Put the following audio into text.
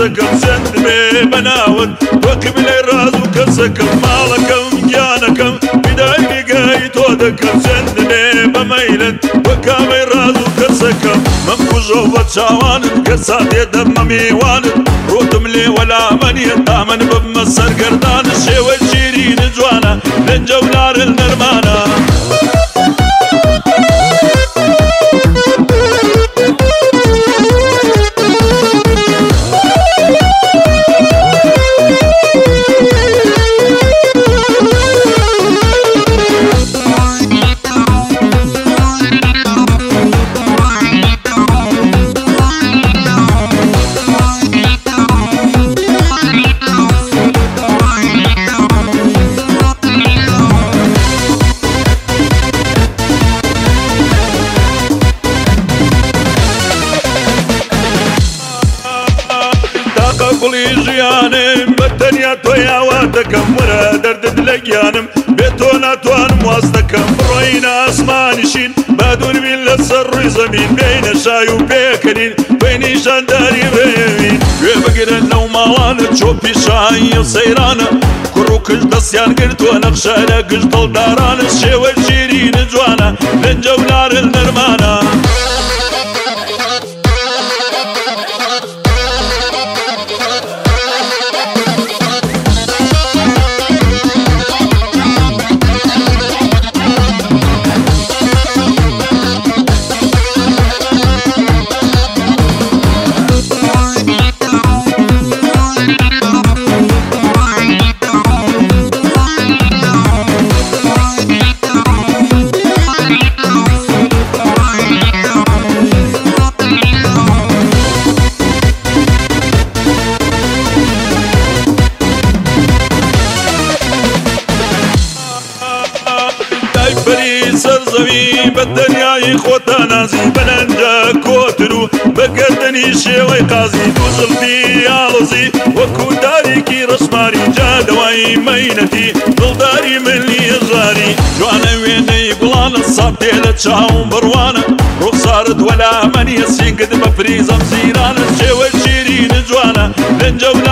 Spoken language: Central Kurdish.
كسكم سند بي بناود وقبل الراز وكسكم مالكم جانكم بداية قايت ودكم سند بي بميلد وكامي راز وكسكم ممكو جوبة شاوان كسات يدم ميوان روتم لي ولا من يطامن بمسر قردان الشيوة الشيرين جوانا لنجولار النرمانا قولي جيانم بالدنيا تويا واتكم ورا درد دلقيانم بيتونا توانم واصدكم بروينا اسمانشين بادون بين للسر زمين بين الشاي وبيكنين بيني شانداري بيمين بقرن لو مالان تشوفي شاي وسيرانا كروكش دسيان قلت ونقشا لقش طول داران الشيوة الشيرين جوانا لنجولار النرمانا سرزوي بالدنيا يخوتا نازي بلنجا كوترو بقدني شوي قازي دوزل في عالزي وكو داريكي رسماري جادواي مينتي ضلداري ملي زاري جوانا ويني قلان الصابتي لتشاهم بروانا رخصارت ولا من يسين قد مفريزم زيرانا شوي شيرين جوانا لنجو